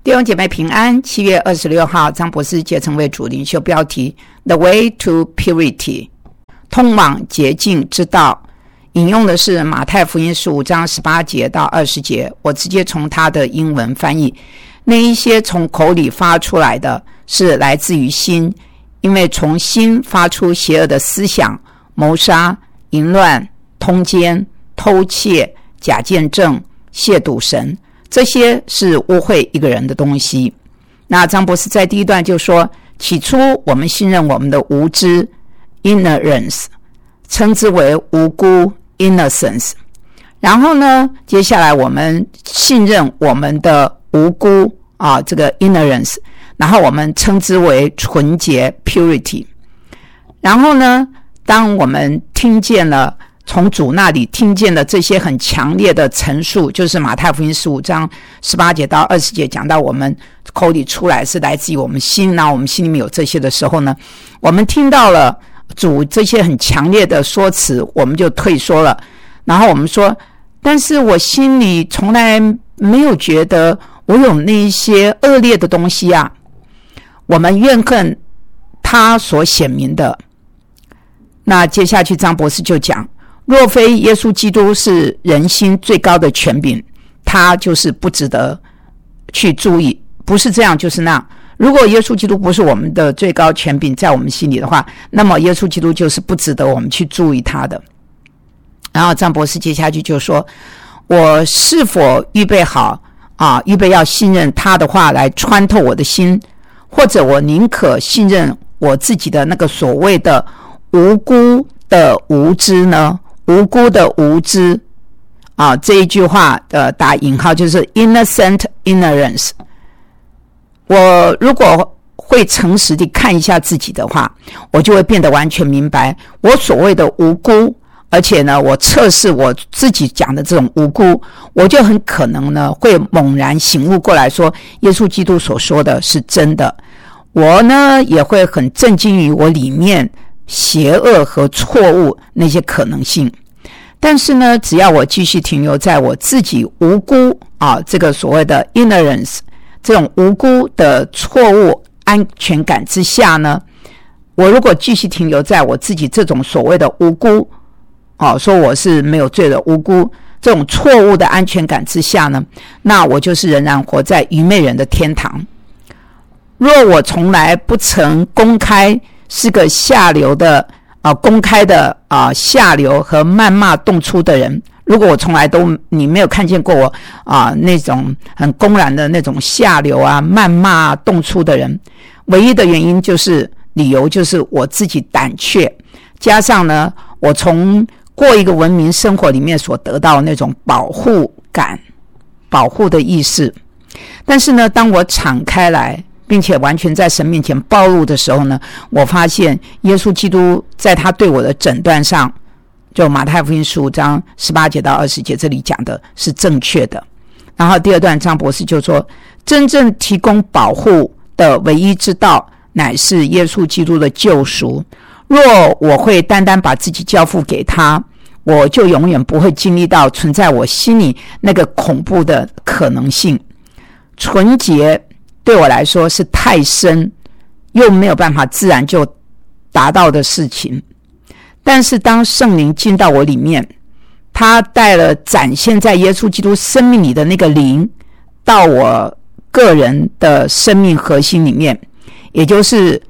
弟兄姐妹平安。7月26号，张博士节成为主领袖，标题 The Way to Purity， 通往洁净之道。引用的是马太福音15章18节到20节，我直接从他的英文翻译。那一些从口里发出来的是来自于心，因为从心发出邪恶的思想、谋杀、淫乱、通奸、偷窃、假见证、亵渎神，这些是污秽一个人的东西。那张博士在第一段就说，起初我们信任我们的无知 ignorance， 称之为无辜 innocence。 然后呢，接下来我们信任我们的无辜这个 ignorance， 然后我们称之为纯洁 purity。 然后呢，当我们听见了从主那里听见了这些很强烈的陈述，就是马太福音15章18节到20节讲到我们口里出来是来自于我们心，然后我们心里面有这些的时候呢，我们听到了主这些很强烈的说辞，我们就退缩了。然后我们说，但是我心里从来没有觉得我有那些恶劣的东西啊。我们怨恨他所显明的。那接下去张博士就讲，若非耶稣基督是人心最高的权柄，他就是不值得去注意，不是这样就是那样。如果耶稣基督不是我们的最高权柄在我们心里的话，那么耶稣基督就是不值得我们去注意他的。然后张博士接下去就说，我是否预备好预备要信任他的话来穿透我的心，或者我宁可信任我自己的那个所谓的无辜的无知呢？无辜的无知这一句话的打引号就是 innocent ignorance。 我如果会诚实地看一下自己的话，我就会变得完全明白我所谓的无辜，而且呢，我测试我自己讲的这种无辜，我就很可能呢会猛然醒悟过来说，耶稣基督所说的是真的。我呢也会很震惊于我里面邪恶和错误那些可能性。但是呢，只要我继续停留在我自己无辜这个所谓的 ignorance 这种无辜的错误安全感之下呢，我如果继续停留在我自己这种所谓的无辜说我是没有罪的无辜这种错误的安全感之下呢，那我就是仍然活在愚昧人的天堂。若我从来不曾公开是个下流的公开的下流和谩骂动粗的人，如果我从来都你没有看见过我那种很公然的那种下流谩骂动粗的人，唯一的原因就是理由就是我自己胆怯，加上呢我从过一个文明生活里面所得到那种保护感、保护的意识。但是呢，当我敞开来并且完全在神面前暴露的时候呢，我发现耶稣基督在他对我的诊断上，就马太福音15章18节到20节这里讲的是正确的。然后第二段张博士就说，真正提供保护的唯一之道乃是耶稣基督的救赎。若我会单单把自己交付给他，我就永远不会经历到存在我心里那个恐怖的可能性。纯洁对我来说是太深又没有办法自然就达到的事情。但是当圣灵进到我里面，他带了展现在耶稣基督生命里的那个灵到我个人的生命核心里面，也就是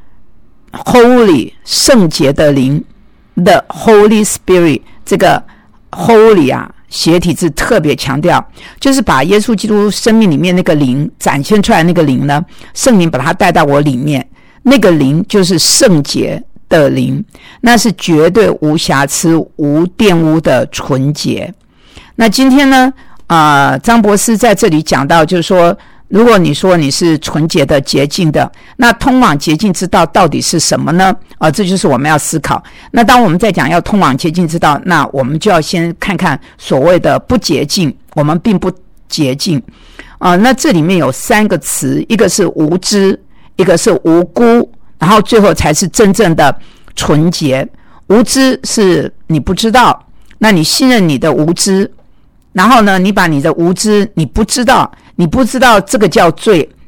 Holy 圣洁的灵 The Holy Spirit。 这个 Holy斜体字特别强调，就是把耶稣基督生命里面那个灵展现出来，那个灵呢，圣灵把它带到我里面，那个灵就是圣洁的灵，那是绝对无瑕疵无玷污的纯洁。那今天呢张博士在这里讲到，就是说如果你说你是纯洁的洁净的，那通往洁净之道到底是什么呢？这就是我们要思考。那当我们在讲要通往洁净之道，那我们就要先看看所谓的不洁净，我们并不洁净那这里面有3个词，一个是无知，一个是无辜，然后最后才是真正的纯洁。无知是你不知道，那你信任你的无知，然后呢你把你的无知，你不知道这个叫罪，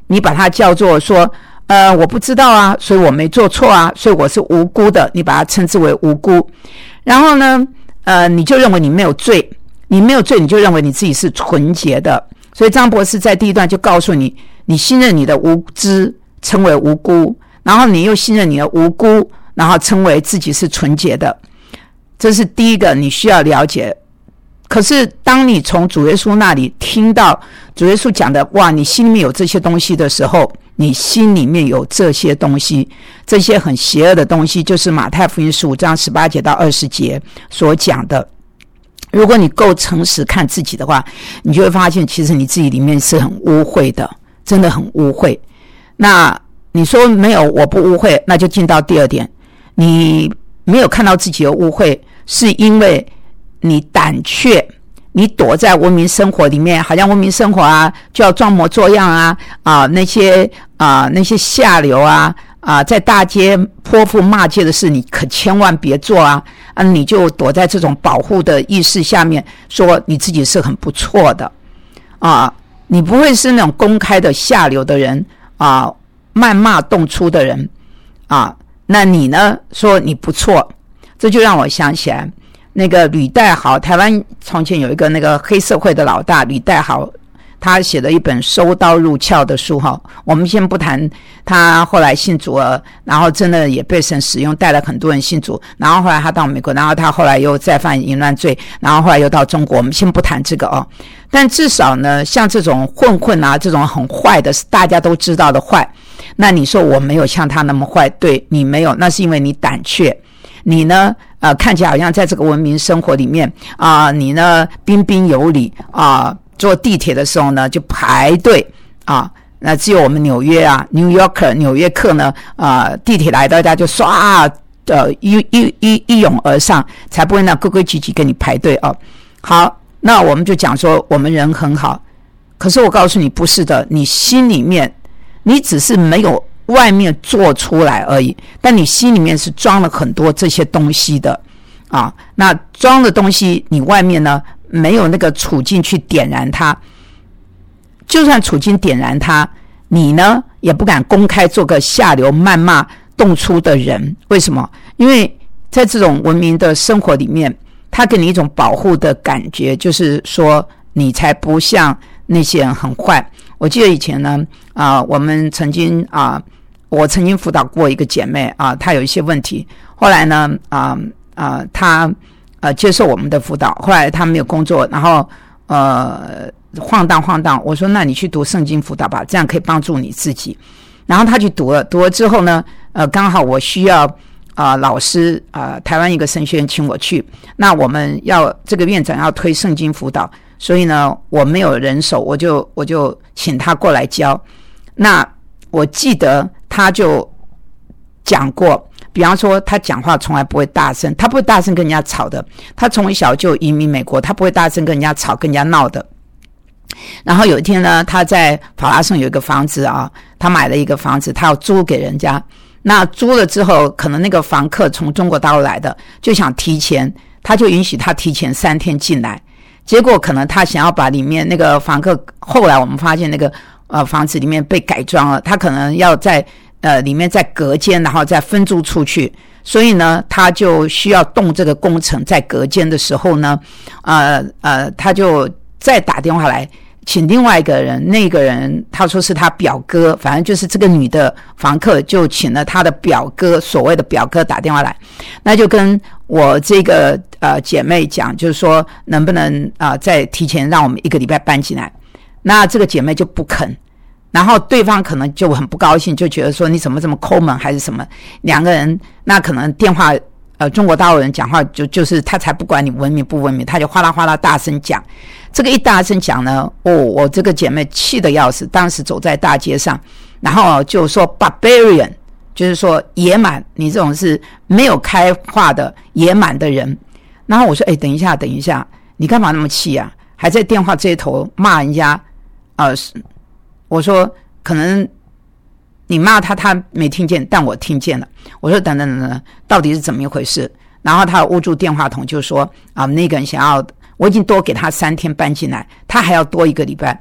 你把它叫做说我不知道啊，所以我没做错啊，所以我是无辜的，你把它称之为无辜。然后呢你就认为你没有罪，你没有罪，你就认为你自己是纯洁的。所以张博士在第一段就告诉你，你信任你的无知称为无辜，然后你又信任你的无辜，然后称为自己是纯洁的。这是第一个你需要了解。可是当你从主耶稣那里听到主耶稣讲的，哇，你心里面有这些东西的时候，你心里面有这些东西，这些很邪恶的东西，就是马太福音15章18节到20节所讲的。如果你够诚实看自己的话，你就会发现其实你自己里面是很污秽的，真的很污秽。那你说没有，我不污秽，那就进到第二点，你没有看到自己的污秽，是因为你胆怯，你躲在文明生活里面，好像文明生活啊就要装模作样啊那些下流在大街泼妇骂街的事你可千万别做你就躲在这种保护的意识下面，说你自己是很不错的你不会是那种公开的下流的人谩骂动粗的人那你呢说你不错。这就让我想起来那个吕代豪，台湾从前有一个那个黑社会的老大吕代豪，他写了一本收刀入鞘的书我们先不谈他后来信主了，然后真的也被神使用，带了很多人信主，然后后来他到美国，然后他后来又再犯淫乱罪，然后后来又到中国，我们先不谈这个但至少呢像这种混这种很坏的大家都知道的坏，那你说我没有像他那么坏，对，你没有，那是因为你胆怯。你呢看起来好像在这个文明生活里面你呢彬彬有礼坐地铁的时候呢就排队那只有我们纽约New Yorker 纽约客呢地铁来大家就刷一涌而上，才不会那规规矩矩跟你排队好，那我们就讲说我们人很好，可是我告诉你不是的，你心里面你只是没有外面做出来而已，但你心里面是装了很多这些东西的那装的东西你外面呢没有那个处境去点燃它，就算处境点燃它，你呢也不敢公开做个下流谩骂动粗的人。为什么？因为在这种文明的生活里面，它给你一种保护的感觉，就是说你才不像那些人很坏。我记得以前呢我们曾经我曾经辅导过一个姐妹她有一些问题，后来呢她接受我们的辅导，后来她没有工作，然后晃荡，我说那你去读圣经辅导吧，这样可以帮助你自己。然后她去读了之后呢刚好我需要老师台湾一个神学院请我去，那我们要这个院长要推圣经辅导，所以呢我没有人手，我就请他过来教。那我记得他就讲过，比方说他讲话从来不会大声，他不会大声跟人家吵的，他从小就移民美国，他不会大声跟人家吵跟人家闹的。然后有一天呢他在法拉盛有一个房子他买了一个房子，他要租给人家，那租了之后可能那个房客从中国大陆来的，就想提前，他就允许他提前3天进来，结果可能他想要把里面那个房客，后来我们发现那个房子里面被改装了，他可能要在里面再隔间，然后再分租出去，所以呢他就需要动这个工程，在隔间的时候呢他就再打电话来请另外一个人，那个人他说是他表哥，反正就是这个女的房客就请了他的表哥，所谓的表哥打电话来，那就跟我这个姐妹讲，就是说能不能再提前让我们1个礼拜搬进来。那这个姐妹就不肯，然后对方可能就很不高兴，就觉得说你怎么这么抠门还是什么，两个人那可能电话中国大陆人讲话就是他才不管你文明不文明，他就哗啦哗啦大声讲。这个一大声讲呢我这个姐妹气得要死，当时走在大街上，然后就说 barbarian， 就是说野蛮，你这种是没有开化的野蛮的人。然后我说等一下你干嘛那么气啊，还在电话这一头骂人家我说可能你骂他没听见，但我听见了。我说等，到底是怎么一回事？然后他握住电话筒就说那个人想要，我已经多给他3天搬进来，他还要多1个礼拜。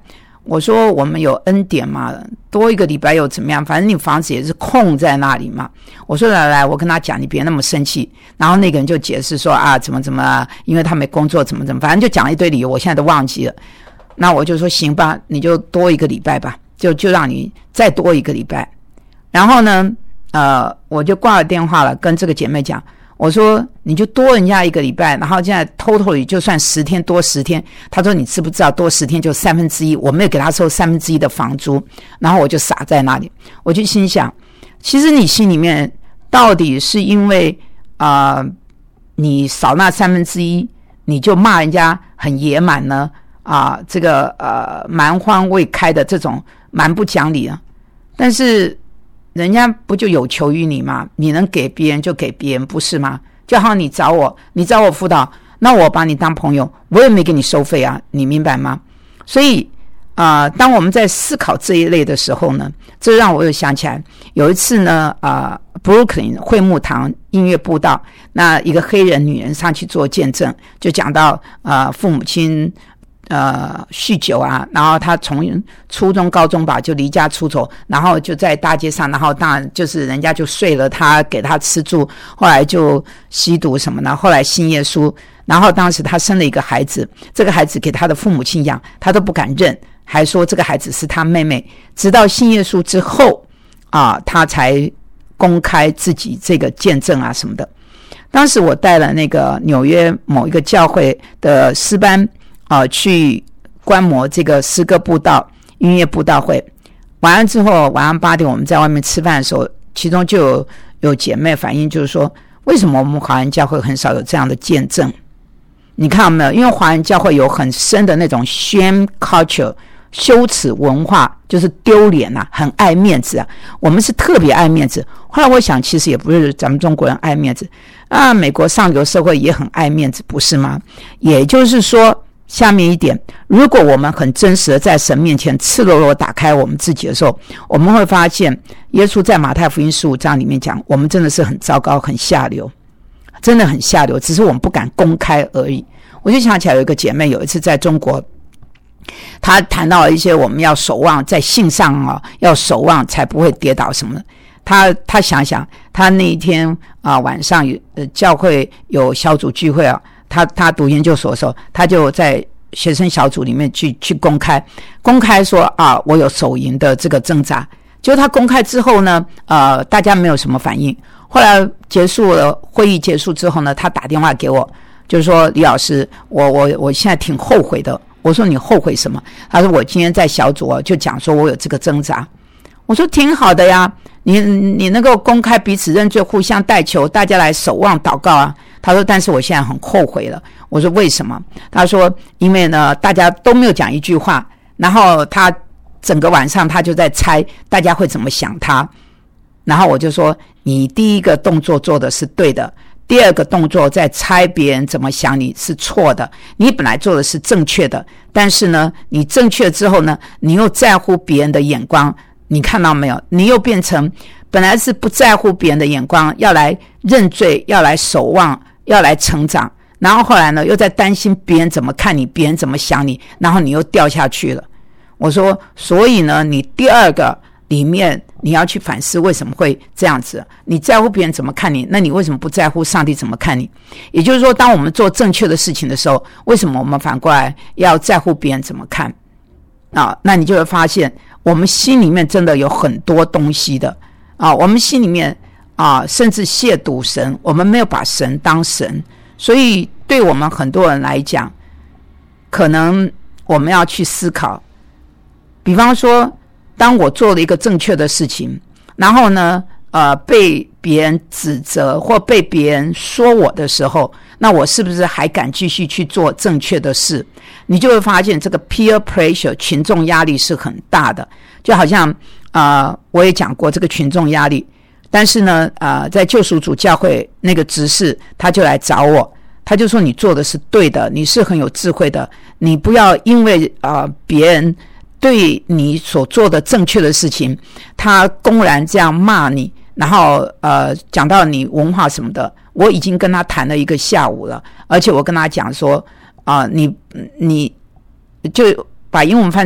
我说我们有恩典嘛，多一个礼拜又怎么样？反正你房子也是空在那里嘛。我说来，我跟他讲，你别那么生气。然后那个人就解释说啊，怎么，因为他没工作，怎么，反正就讲了一堆理由，我现在都忘记了。那我就说行吧，你就多一个礼拜吧，就让你再多一个礼拜。然后呢，我就挂了电话了，跟这个姐妹讲。我说你就多人家一个礼拜，然后现在 totally 就算10天多10天。他说你知不知道多10天就1/3，我没有给他收1/3的房租。然后我就傻在那里，我就心想，其实你心里面到底是因为你少那1/3，你就骂人家很野蛮呢？这个蛮荒未开的这种蛮不讲理啊。但是人家不就有求于你吗？你能给别人就给别人，不是吗？就好像你找我辅导，那我把你当朋友，我也没给你收费啊，你明白吗？所以当我们在思考这一类的时候呢，这让我又想起来有一次呢Brooklyn 会幕堂音乐布道，那一个黑人女人上去做见证，就讲到父母亲酗酒啊，然后他从初中高中吧就离家出走，然后就在大街上，然后当然就是人家就睡了他，给他吃住，后来就吸毒什么的，后来信耶稣，然后当时他生了一个孩子，这个孩子给他的父母亲养，他都不敢认，还说这个孩子是他妹妹，直到信耶稣之后他才公开自己这个见证啊什么的。当时我带了那个纽约某一个教会的诗班去观摩这个诗歌布道音乐布道会，完了之后晚上8点我们在外面吃饭的时候，其中就有姐妹反映，就是说为什么我们华人教会很少有这样的见证？你看到没有？因为华人教会有很深的那种 shame culture 羞耻文化，就是丢脸啊，很爱面子啊。我们是特别爱面子。后来我想其实也不是咱们中国人爱面子美国上流社会也很爱面子，不是吗？也就是说下面一点，如果我们很真实的在神面前赤裸裸打开我们自己的时候，我们会发现耶稣在马太福音15章里面讲，我们真的是很糟糕很下流，真的很下流，只是我们不敢公开而已。我就想起来有一个姐妹有一次在中国，她谈到了一些我们要守望，在信上要守望才不会跌倒什么的。她想想她那一天晚上教会有小组聚会他读研究所的时候，他就在学生小组里面去公开说我有手淫的这个挣扎。结果他公开之后呢大家没有什么反应。后来结束了会议结束之后呢，他打电话给我，就是说李老师，我现在挺后悔的。我说你后悔什么？他说我今天在小组就讲说我有这个挣扎。我说挺好的呀，你能够公开彼此认罪，互相代求，大家来守望祷告啊。他说但是我现在很后悔了。我说为什么？他说因为呢大家都没有讲一句话，然后他整个晚上他就在猜大家会怎么想他。然后我就说你第一个动作做的是对的，第二个动作在猜别人怎么想你是错的，你本来做的是正确的，但是呢你正确之后呢，你又在乎别人的眼光，你看到没有？你又变成本来是不在乎别人的眼光，要来认罪，要来守望，要来成长，然后后来呢又在担心别人怎么看你，别人怎么想你，然后你又掉下去了。我说所以呢你第二个里面你要去反思为什么会这样子，你在乎别人怎么看你，那你为什么不在乎上帝怎么看你？也就是说当我们做正确的事情的时候，为什么我们反过来要在乎别人怎么看那你就会发现我们心里面真的有很多东西的我们心里面甚至亵渎神，我们没有把神当神。所以对我们很多人来讲，可能我们要去思考，比方说当我做了一个正确的事情，然后呢被别人指责或被别人说我的时候，那我是不是还敢继续去做正确的事？你就会发现这个 peer pressure 群众压力是很大的。就好像我也讲过这个群众压力，但是呢在救赎主教会那个执事他就来找我，他就说你做的是对的，你是很有智慧的，你不要因为别人对你所做的正确的事情他公然这样骂你，然后讲到你文化什么的。我已经跟他谈了一个下午了，而且我跟他讲说你就把英文翻成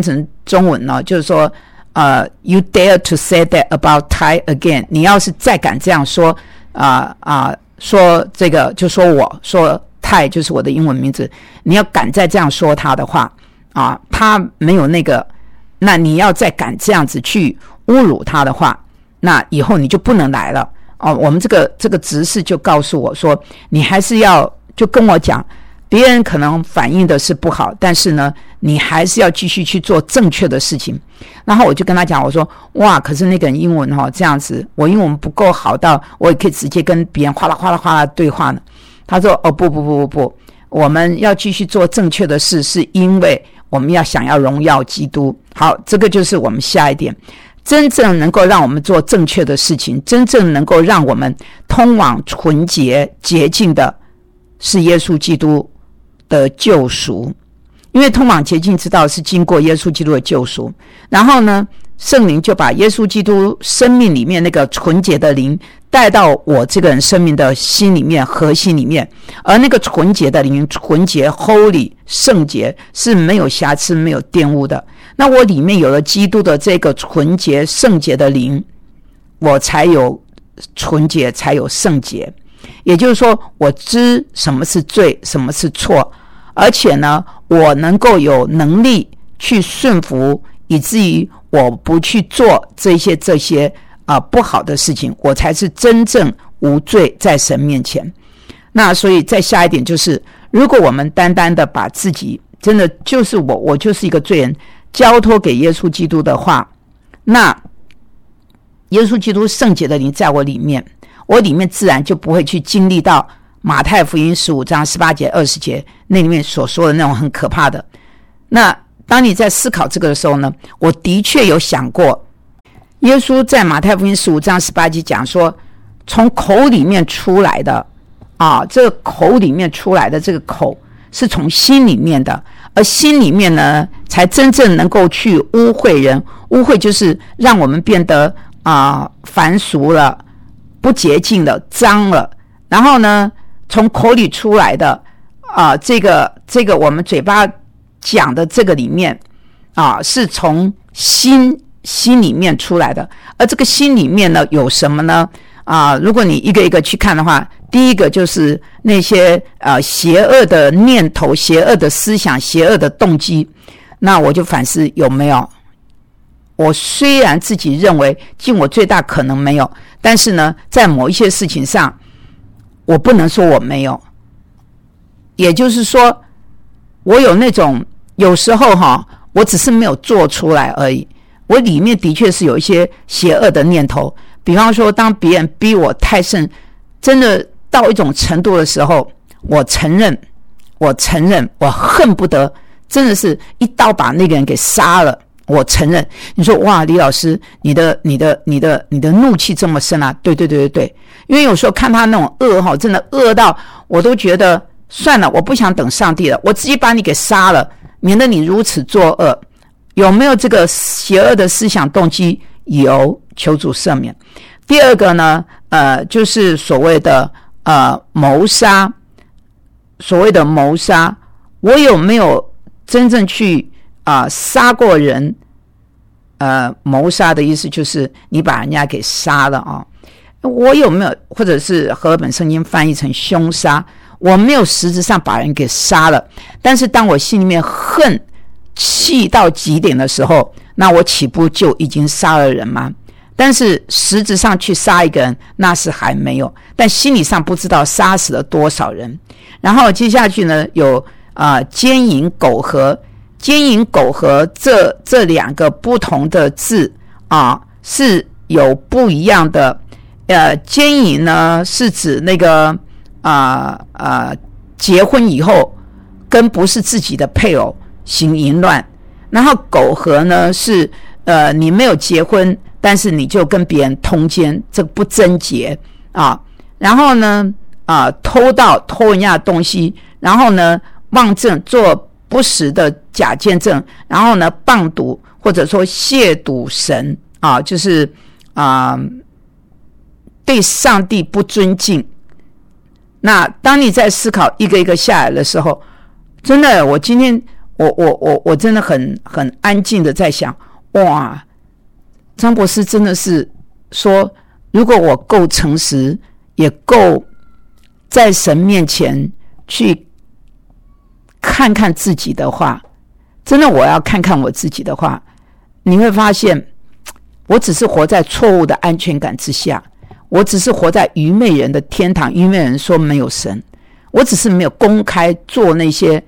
中文呢，就是说you dare to say that about Thai again， 你要是再敢这样说说这个，就说我说Thai就是我的英文名字，你要敢再这样说他的话他没有那个，那你要再敢这样子去侮辱他的话，那以后你就不能来了我们这个执事就告诉我说，你还是要就跟我讲，别人可能反应的是不好，但是呢你还是要继续去做正确的事情。然后我就跟他讲，我说哇，可是那个人英文这样子，我英文不够好到我也可以直接跟别人哗啦哗啦哗啦对话呢。他说不，我们要继续做正确的事，是因为我们想要荣耀基督。好，这个就是我们下一点，真正能够让我们做正确的事情，真正能够让我们通往纯洁洁净的是耶稣基督的救赎。因为通往洁净之道是经过耶稣基督的救赎，然后呢圣灵就把耶稣基督生命里面那个纯洁的灵带到我这个人生命的心里面核心里面，而那个纯洁的灵，纯洁 holy 圣洁是没有瑕疵没有玷污的。那我里面有了基督的这个纯洁圣洁的灵，我才有纯洁才有圣洁。也就是说我知什么是罪什么是错，而且呢我能够有能力去顺服，以至于我不去做这些不好的事情，我才是真正无罪在神面前。那所以再下一点就是，如果我们单单的把自己真的就是我就是一个罪人交托给耶稣基督的话，那耶稣基督圣洁的灵在我里面，我里面自然就不会去经历到马太福音15章18节20节那里面所说的那种很可怕的。那当你在思考这个的时候呢，我的确有想过，耶稣在马太福音15章18节讲说，从口里面出来的这个口里面出来的这个口是从心里面的，而心里面呢才真正能够去污秽人。污秽就是让我们变得凡俗了，不洁净了，脏了。然后呢从口里出来的这个我们嘴巴讲的这个里面是从心里面出来的。而这个心里面呢有什么呢如果你一个一个去看的话，第一个就是那些邪恶的念头、邪恶的思想、邪恶的动机。那我就反思有没有，我虽然自己认为尽我最大可能没有，但是呢在某一些事情上我不能说我没有。也就是说我有那种有时候我只是没有做出来而已，我里面的确是有一些邪恶的念头。比方说当别人逼我太甚，真的到一种程度的时候，我承认我恨不得真的是一刀把那个人给杀了。我承认。你说哇李老师你的怒气这么深啊？对，因为有时候看他那种恶真的恶到我都觉得算了，我不想等上帝了，我直接把你给杀了，免得你如此作恶。有没有这个邪恶的思想动机？有，求主赦免。第二个呢就是所谓的谋杀。所谓的谋杀，我有没有真正去杀过人？谋杀的意思就是你把人家给杀了我有没有，或者是和合本圣经翻译成凶杀，我没有实质上把人给杀了，但是当我心里面恨气到极点的时候，那我岂不就已经杀了人吗？但是实质上去杀一个人那是还没有，但心理上不知道杀死了多少人。然后接下去呢有奸淫苟合。奸淫苟合这两个不同的字是有不一样的。奸淫呢是指那个结婚以后跟不是自己的配偶行淫乱，然后苟合呢是你没有结婚，但是你就跟别人通奸，这个不贞洁然后呢偷人家的东西，然后呢妄证做不实的假见证，然后呢谤赌或者说亵渎神就是对上帝不尊敬。那当你在思考一个一个下来的时候，真的我今天我真的很安静的在想，哇，张博士真的是说，如果我够诚实，也够在神面前去看看自己的话，真的我要看看我自己的话，你会发现我只是活在错误的安全感之下，我只是活在愚昧人的天堂，愚昧人说没有神，我只是没有公开做那些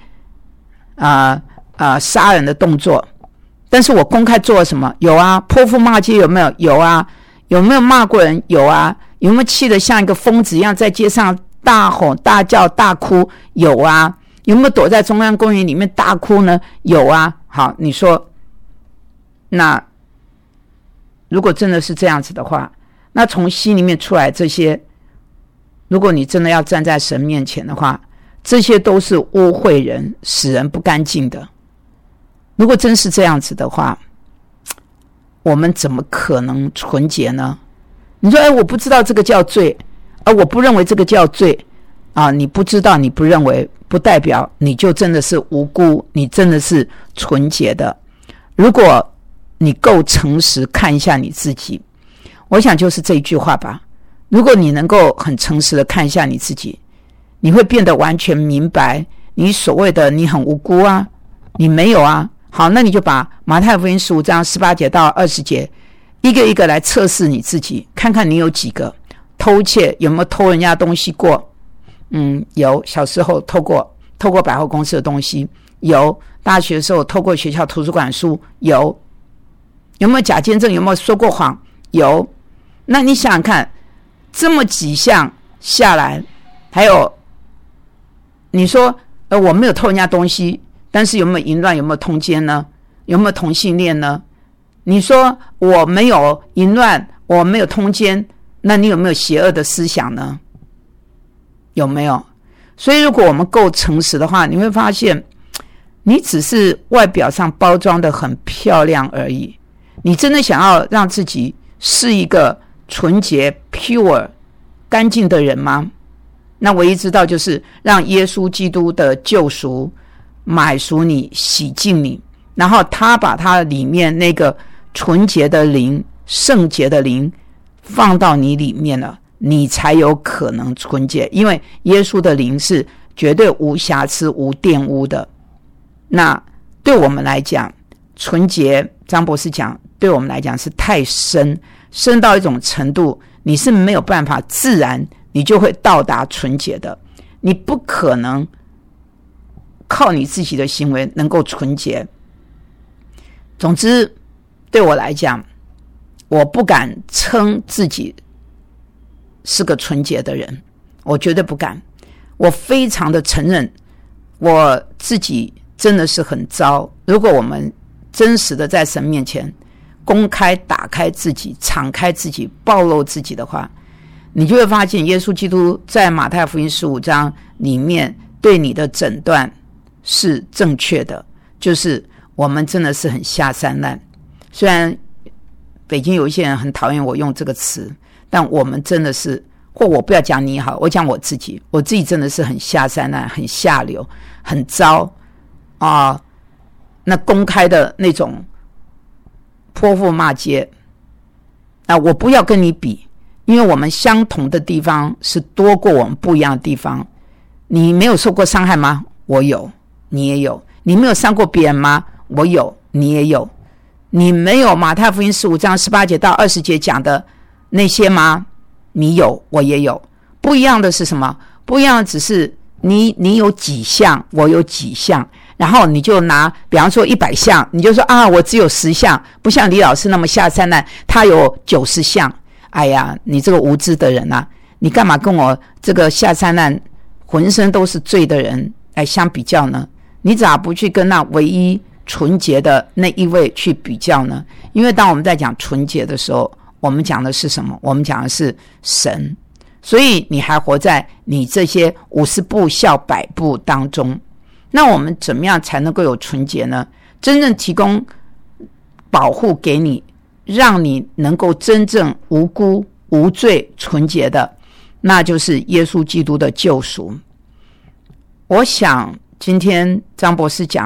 杀人的动作，但是我公开做了什么？有啊，泼妇骂街有没有？有啊。有没有骂过人？有啊。有没有气得像一个疯子一样在街上大吼大叫大哭？有啊。有没有躲在中央公园里面大哭呢？有啊。好，你说，那如果真的是这样子的话，那从心里面出来这些，如果你真的要站在神面前的话，这些都是污秽人，使人不干净的。如果真是这样子的话，我们怎么可能纯洁呢？你说，我不知道这个叫罪，我不认为这个叫罪啊！你不知道，你不认为，不代表你就真的是无辜，你真的是纯洁的。如果你够诚实，看一下你自己，我想就是这一句话吧。如果你能够很诚实的看一下你自己，你会变得完全明白，你所谓的你很无辜啊，你没有啊。好，那你就把马太福音15章18节到20节一个一个来测试你自己，看看你有几个偷窃，有没有偷人家东西过？有，小时候偷过百货公司的东西，有，大学的时候偷过学校图书馆书，有没有假见证？有没有说过谎？有。那你想想看，这么几项下来，还有你说我没有偷人家东西，但是有没有淫乱？有没有通奸呢？有没有同性恋呢？你说我没有淫乱，我没有通奸，那你有没有邪恶的思想呢？有没有？所以如果我们够诚实的话，你会发现你只是外表上包装的很漂亮而已。你真的想要让自己是一个纯洁 pure 干净的人吗？那唯一知道就是让耶稣基督的救赎买赎你，洗净你，然后他把他里面那个纯洁的灵，圣洁的灵放到你里面了，你才有可能纯洁，因为耶稣的灵是绝对无瑕疵无玷污的。那对我们来讲，纯洁，张博士讲，对我们来讲是太深到一种程度，你是没有办法自然你就会到达纯洁的，你不可能靠你自己的行为能够纯洁。总之对我来讲，我不敢称自己是个纯洁的人，我绝对不敢。我非常的承认我自己真的是很糟。如果我们真实的在神面前公开打开自己，敞开自己，暴露自己的话，你就会发现耶稣基督在马太福音15章里面对你的诊断是正确的，就是我们真的是很下三滥。虽然北京有一些人很讨厌我用这个词，但我们真的是，或我不要讲你好，我讲我自己真的是很下三滥，很下流，很糟啊！那公开的那种泼妇骂街，我不要跟你比，因为我们相同的地方是多过我们不一样的地方。你没有受过伤害吗？我有，你也有。你没有伤过别人吗？我有，你也有。你没有马太福音15章18节到20节讲的那些吗？你有，我也有。不一样的是什么？不一样的只是你有几项，我有几项，然后你就拿比方说100项，你就说我只有10项，不像李老师那么下三滥，他有90项。哎呀，你这个无知的人啊，你干嘛跟我这个下三滥浑身都是罪的人来相比较呢？你咋不去跟那唯一纯洁的那一位去比较呢？因为当我们在讲纯洁的时候，我们讲的是什么？我们讲的是神。所以你还活在你这些50步笑100步当中。那我们怎么样才能够有纯洁呢？真正提供保护给你，让你能够真正无辜无罪纯洁的，那就是耶稣基督的救赎。我想今天张博士讲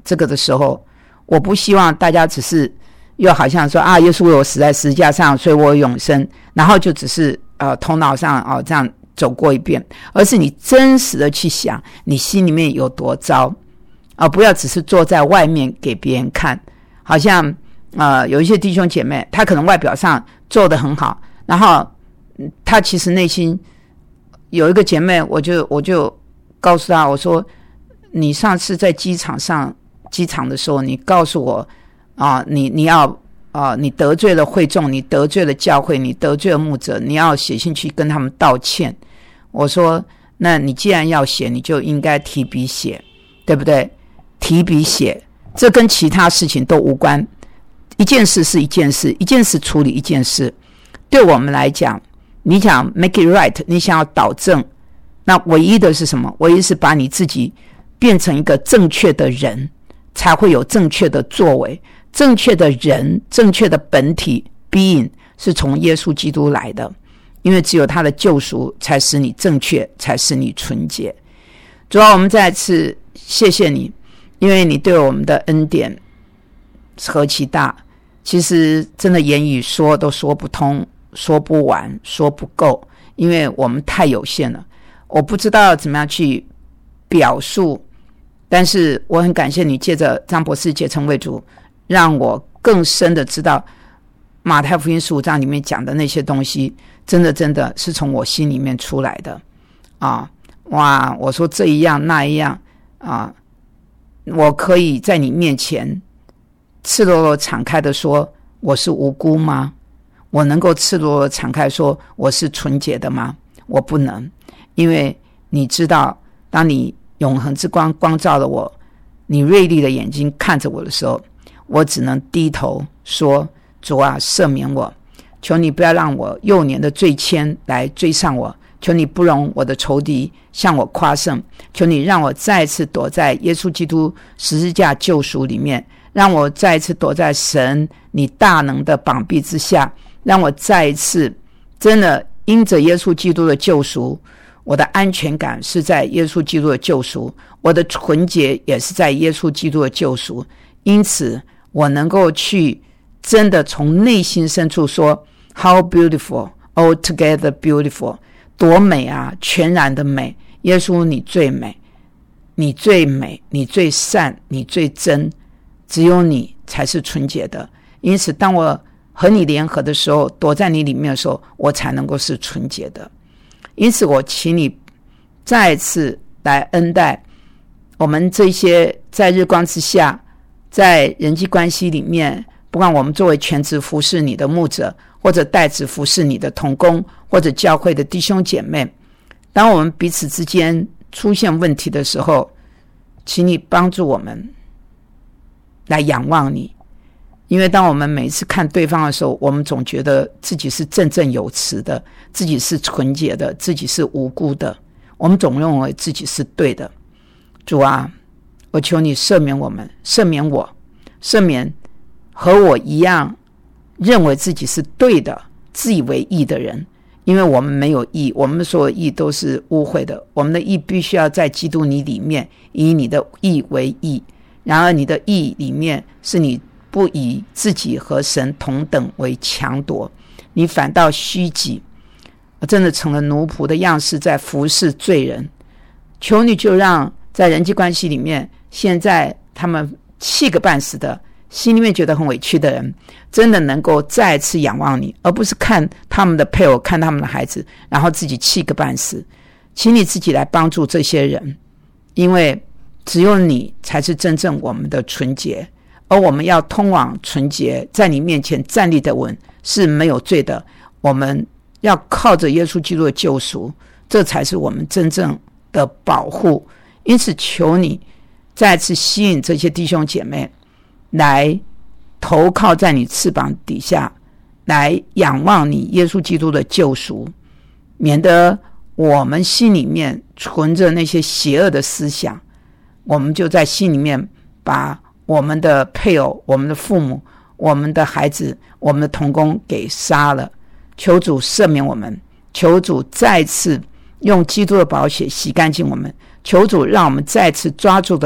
这个的时候，我不希望大家只是又好像说啊，耶稣为我死在十字架上，所以我有永生，然后就只是头脑上这样走过一遍，而是你真实的去想你心里面有多糟不要只是坐在外面给别人看，好像有一些弟兄姐妹，他可能外表上做得很好，然后他其实内心有一个姐妹，我就告诉她，我说你上次在机场的时候，你告诉我你要你得罪了会众，你得罪了教会，你得罪了牧者，你要写信去跟他们道歉。我说那你既然要写，你就应该提笔写，对不对？提笔写，这跟其他事情都无关，一件事是一件事，一件事处理一件事。对我们来讲，你想 make it right， 你想要导正，那唯一的是什么？唯一是把你自己变成一个正确的人，才会有正确的作为。正确的人，正确的本体 being 是从耶稣基督来的，因为只有他的救赎才使你正确，才使你纯洁。主要我们再次谢谢你，因为你对我们的恩典何其大，其实真的言语说都说不通，说不完，说不够，因为我们太有限了，我不知道怎么样去表述。但是我很感谢你借着张博士结成为主，让我更深的知道马太福音15章里面讲的那些东西，真的是从我心里面出来的哇！我说这一样那一样我可以在你面前赤裸裸敞开的说我是无辜吗？我能够赤裸裸敞开说我是纯洁的吗？我不能，因为你知道，当你永恒之光光照了我，你锐利的眼睛看着我的时候，我只能低头说，主啊，赦免我，求你不要让我幼年的罪愆来追上我，求你不容我的仇敌向我夸胜，求你让我再一次躲在耶稣基督十字架救赎里面，让我再一次躲在神你大能的膀臂之下，让我再一次真的因着耶稣基督的救赎，我的安全感是在耶稣基督的救赎，我的纯洁也是在耶稣基督的救赎，因此我能够去真的从内心深处说 How beautiful, altogether beautiful， 多美啊，全然的美，耶稣你最美，你最美，你最善，你最真，只有你才是纯洁的。因此当我和你联合的时候，躲在你里面的时候，我才能够是纯洁的。因此我请你再次来恩待我们这些在日光之下，在人际关系里面，不管我们作为全职服侍你的牧者，或者代职服侍你的同工，或者教会的弟兄姐妹，当我们彼此之间出现问题的时候，请你帮助我们来仰望你。因为当我们每一次看对方的时候，我们总觉得自己是振振有词的，自己是纯洁的，自己是无辜的，我们总认为自己是对的。主啊，我求你赦免我们，赦免我，赦免和我一样认为自己是对的，自以为义的人。因为我们没有义，我们所有义都是污秽的，我们的义必须要在基督你里面，以你的义为义。然而你的义里面是你不以自己和神同等为强夺，你反倒虚己，真的成了奴仆的样式，在服侍罪人。求你就让在人际关系里面，现在他们气个半死的，心里面觉得很委屈的人，真的能够再次仰望你，而不是看他们的配偶，看他们的孩子，然后自己气个半死。请你自己来帮助这些人，因为只有你才是真正我们的纯洁，而我们要通往纯洁，在你面前站立的稳，是没有罪的。我们要靠着耶稣基督的救赎，这才是我们真正的保护。因此求你再次吸引这些弟兄姐妹来投靠在你翅膀底下，来仰望你耶稣基督的救赎，免得我们心里面存着那些邪恶的思想，我们就在心里面把我们的配偶、我们的父母、我们的孩子、我们的同工给杀了。求主赦免我们，求主再次用基督的宝血洗干净我们，求主让我们再次抓住的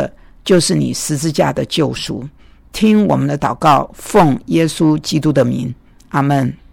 就是你十字架的救赎。听我们的祷告，奉耶稣基督的名，阿们。